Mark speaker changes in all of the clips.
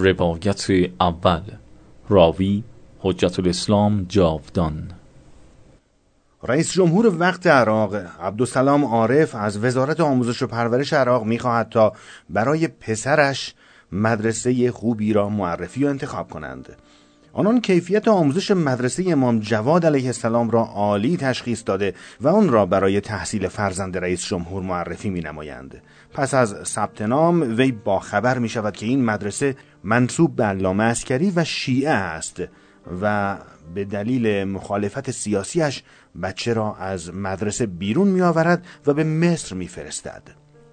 Speaker 1: روایت اول. راوی حجت الاسلام جاودان.
Speaker 2: رئیس جمهور وقت عراق عبدالسلام عارف از وزارت آموزش و پرورش عراق می‌خواهد تا برای پسرش مدرسه خوبی را معرفی و انتخاب کنند. آنان کیفیت آموزش مدرسه امام جواد علیه السلام را عالی تشخیص داده و آن را برای تحصیل فرزند رئیس جمهور معرفی می‌نمایند. پس از ثبت نام وی باخبر می‌شود که این مدرسه منسوب به علامه عسکری و شیعه است و به دلیل مخالفت سیاسیش بچه را از مدرسه بیرون می‌آورد و به مصر می‌فرستد.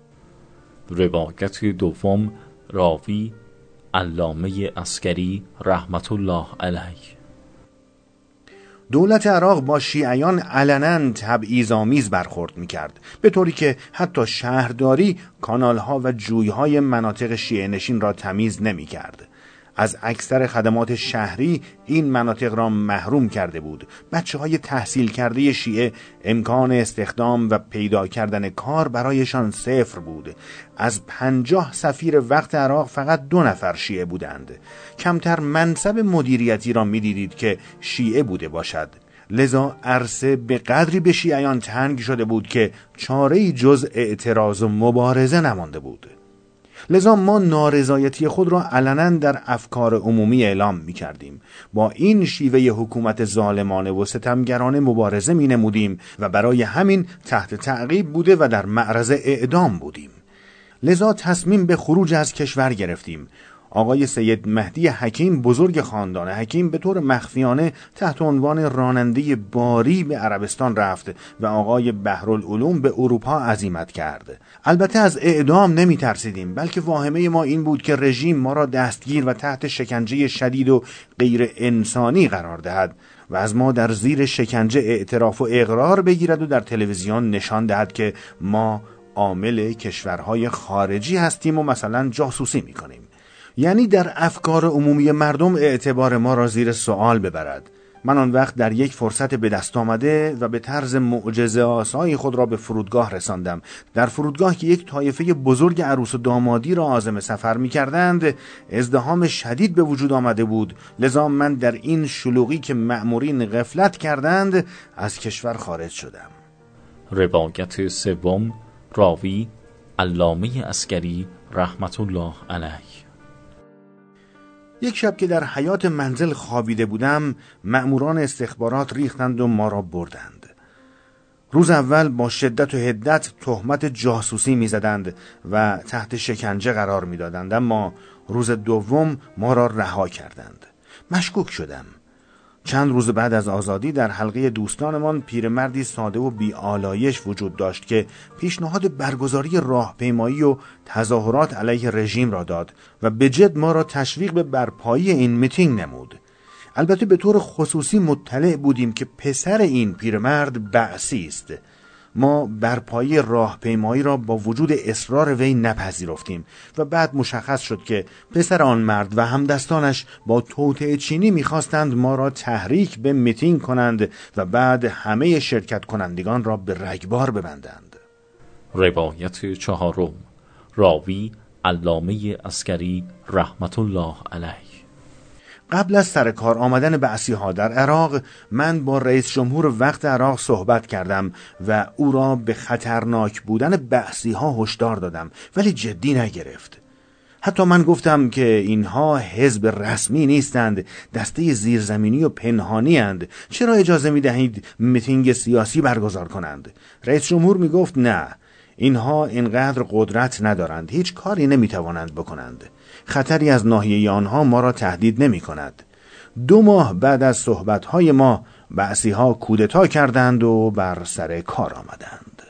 Speaker 1: روایت دوم. راوی علامه عسکری رحمت الله علیه.
Speaker 2: دولت عراق با شیعیان علنا تبعیض‌آمیز برخورد می‌کرد، به طوری که حتی شهرداری کانال‌ها و جوی‌های مناطق شیعه نشین را تمیز نمی‌کرد. از اکثر خدمات شهری این مناطق را محروم کرده بود. بچه‌های تحصیل کرده شیعه امکان استخدام و پیدا کردن کار برایشان صفر بود. از 50 سفیر وقت عراق فقط 2 نفر شیعه بودند. کمتر منصب مدیریتی را می‌دیدید که شیعه بوده باشد. لذا عرصه به قدری به شیعیان تنگ شده بود که چاره‌ای جز اعتراض و مبارزه نمانده بود. لذا ما نارضایتی خود را علنا در افکار عمومی اعلام می کردیم. با این شیوه حکومت ظالمانه و ستمگرانه مبارزه می نمودیم و برای همین تحت تعقیب بوده و در معرض اعدام بودیم. لذا تصمیم به خروج از کشور گرفتیم. آقای سید مهدی حکیم بزرگ خاندان حکیم به طور مخفیانه تحت عنوان راننده باری به عربستان رفت و آقای بحرالعلوم به اروپا عزیمت کرد. البته از اعدام نمی ترسیدیم، بلکه واهمه ما این بود که رژیم ما را دستگیر و تحت شکنجه شدید و غیر انسانی قرار دهد و از ما در زیر شکنجه اعتراف و اقرار بگیرد و در تلویزیون نشان دهد که ما عامل کشورهای خارجی هستیم و مثلا جاسوسی می کنیم. یعنی در افکار عمومی مردم اعتبار ما را زیر سوال ببرد. من آن وقت در یک فرصت به دست آمده و به طرز معجزه آسایی خود را به فرودگاه رساندم. در فرودگاه که یک طایفه بزرگ عروس و دامادی را عازم سفر می کردند، ازدحام شدید به وجود آمده بود. لذا من در این شلوغی که مأمورین غفلت کردند از کشور خارج شدم.
Speaker 1: روایت سوم. راوی علامه عسکری رحمت الله علیه.
Speaker 2: یک شب که در حیاط منزل خوابیده بودم، مأموران استخبارات ریختند و ما را بردند. روز اول با شدت و حدت تهمت جاسوسی می‌زدند و تحت شکنجه قرار می‌دادند، اما روز دوم ما را رها کردند. مشکوک شدم. چند روز بعد از آزادی در حلقه دوستانمان پیرمردی ساده و بی‌آلایش وجود داشت که پیشنهاد برگزاری راهپیمایی و تظاهرات علیه رژیم را داد و به جد ما را تشویق به برپایی این میتینگ نمود. البته به طور خصوصی مطلع بودیم که پسر این پیرمرد بعثی است. ما برپایی راهپیمایی را با وجود اصرار وی نپذیرفتیم و بعد مشخص شد که پسر آن مرد و همدستانش با توطئه چینی می‌خواستند ما را تحریک به میتینگ کنند و بعد همه شرکت کنندگان را به رگبار ببندند.
Speaker 1: روایت چهارم. راوی علامه عسکری رحمت الله علیه.
Speaker 2: قبل از سر کار آمدن بعثی‌ها در عراق، من با رئیس جمهور وقت عراق صحبت کردم و او را به خطرناک بودن بعثی‌ها هشدار دادم، ولی جدی نگرفت. حتی من گفتم که اینها حزب رسمی نیستند، دسته زیرزمینی و پنهانی اند. چرا اجازه می‌دهید میتینگ سیاسی برگزار کنند؟ رئیس جمهور می‌گفت نه، اینها اینقدر قدرت ندارند، هیچ کاری نمی‌توانند بکنند. خطری از ناحیه آنها ما را تهدید نمی کند. 2 ماه بعد از صحبت‌های ما بعثی‌ها کودتا کردند و بر سر کار آمدند.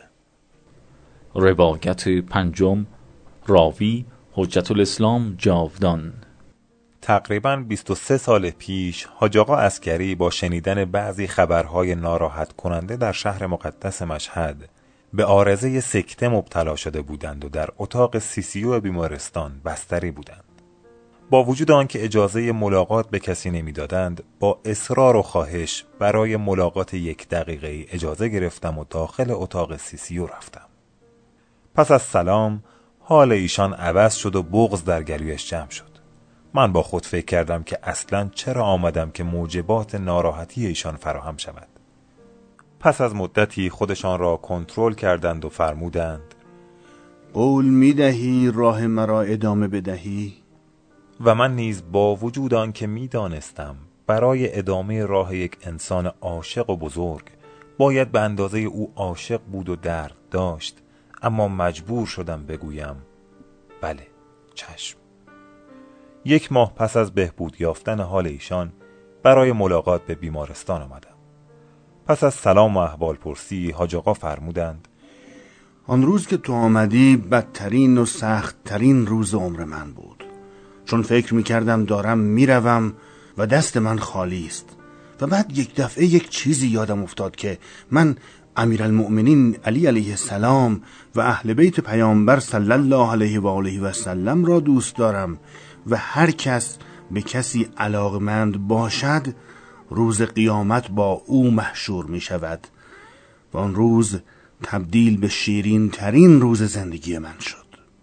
Speaker 1: روایت پنجم. راوی حجت الاسلام جاودان.
Speaker 3: تقریباً 23 سال پیش حاج آقا عسکری با شنیدن بعضی خبرهای ناراحت کننده در شهر مقدس مشهد به عارضه سکته مبتلا شده بودند و در اتاق CCU بیمارستان بستری بودند. با وجود آنکه اجازه ملاقات به کسی نمیدادند، با اصرار و خواهش برای ملاقات 1 دقیقه اجازه گرفتم و داخل اتاق CCU رفتم. پس از سلام حال ایشان عوض شد و بغض در گلویش جمع شد. من با خود فکر کردم که اصلاً چرا آمدم که موجبات ناراحتی ایشان فراهم شود. پس از مدتی خودشان را کنترل کردند و فرمودند:
Speaker 2: قول میدهی راه مرا ادامه بدهی؟
Speaker 3: و من نیز با وجود آن که میدانستم برای ادامه راه یک انسان عاشق و بزرگ باید به اندازه او عاشق بود و درد داشت، اما مجبور شدم بگویم بله، چشم. 1 ماه پس از بهبود یافتن حال ایشان برای ملاقات به بیمارستان آمدم. پس از سلام و احوال پرسی حاج آقا فرمودند:
Speaker 2: آن روز که تو آمدی بدترین و سختترین روز عمر من بود، چون فکر میکردم دارم میروم و دست من خالی است. و بعد یک دفعه یک چیزی یادم افتاد که من امیرالمؤمنین علی علیه السلام و اهل بیت پیامبر صلی الله علیه و آله و سلم را دوست دارم و هر کس به کسی علاقمند باشد روز قیامت با او محشور می شود. و آن روز تبدیل به شیرین ترین روز زندگی من شد.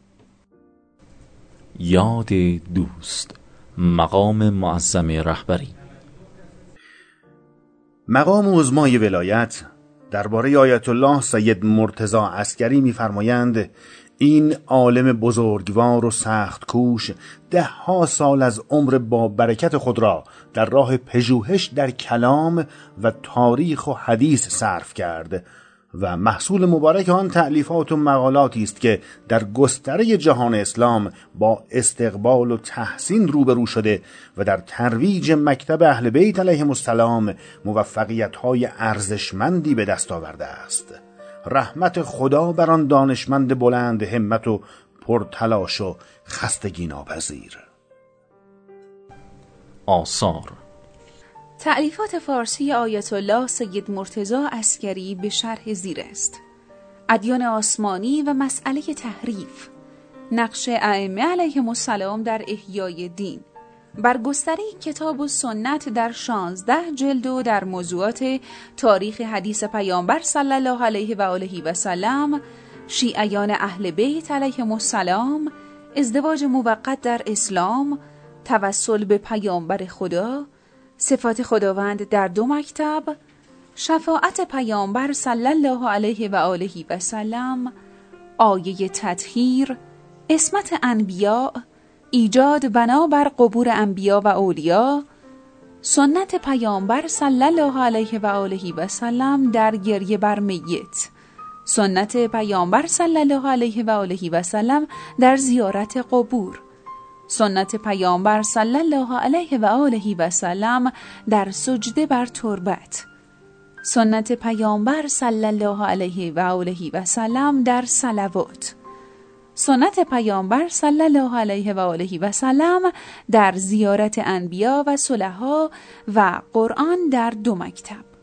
Speaker 1: یاد دوست، مقام معظم رهبری.
Speaker 2: مقام عظمای ولایت درباره آیت الله سید مرتضی عسکری می‌فرمایند: این عالم بزرگوار و سخت کوش 10 سال از عمر با برکت خود را در راه پژوهش در کلام و تاریخ و حدیث صرف کرد و محصول مبارک آن تألیفات و مقالاتی است که در گستره جهان اسلام با استقبال و تحسین روبرو شده و در ترویج مکتب اهل بیت علیهم السلام موفقیت‌های ارزشمندی به دست آورده است. رحمت خدا بر آن دانشمند بلند همت و پرتلاش و خستگی ناپذیر.
Speaker 1: آثار
Speaker 4: تألیفات فارسی آیت الله سید مرتضی عسکری به شرح زیر است: ادیان آسمانی و مسئله تحریف، نقش ائمه علیهم السلام در احیای دین، برگستری کتاب و سنت در 16 جلد و در موضوعات تاریخ حدیث پیامبر صلی الله علیه و آله و سلم، شیعیان اهل بیت علیهم السلام، ازدواج موقت در اسلام، توسل به پیامبر خدا، صفات خداوند در 2 مکتب، شفاعت پیامبر صلی الله علیه و آله و سلم، آیه تطهیر، عصمت انبیاء، ایجاد بنا بر قبور انبیا و اولیا، سنت پیامبر صلی الله علیه و آله و سلم در گریه بر میت، سنت پیامبر صلی الله علیه و آله و سلم در زیارت قبور، سنت پیامبر صلی الله علیه و آله و سلم در سجده بر تربت، سنت پیامبر صلی الله علیه و آله و سلم در صلوات، سنت پیامبر صلی الله علیه و آله و سلم در زیارت انبیا و صلحا و قرآن در 2 مکتب.